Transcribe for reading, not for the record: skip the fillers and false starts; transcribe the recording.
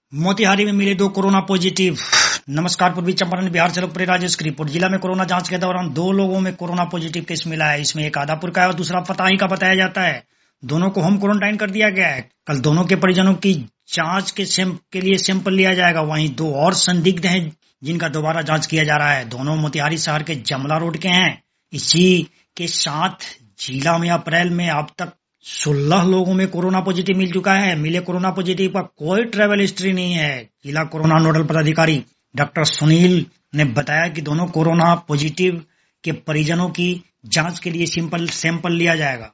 मोतिहारी में मिले 2 corona positive. नमस्कार, पूर्वी चंपारण बिहार से लोकप्रिय राजेश की रिपोर्ट। जिला में कोरोना जांच के दौरान 2 लोगों में कोरोना पॉजिटिव केस मिला है। इसमें एक आदापुर का है और दूसरा फताही का बताया जाता है। दोनों को होम क्वारंटाइन कर दिया गया है। कल दोनों के परिजनों की जांच के लिए सैंपल लिया जाएगा। वहीं 2 और संदिग्ध हैं जिनका दोबारा जांच किया जा रहा है। दोनों मोतिहारी शहर के जमला रोड के हैं। इसी के साथ जिला में अप्रैल में अब तक 16 लोगों में कोरोना पॉजिटिव मिल चुका है। मिले कोरोना पॉजिटिव का कोई ट्रैवल हिस्ट्री नहीं है। जिला कोरोना नोडल पदाधिकारी डॉक्टर सुनील ने बताया कि दोनों कोरोना पॉजिटिव के परिजनों की जांच के लिए सैंपल लिया जाएगा।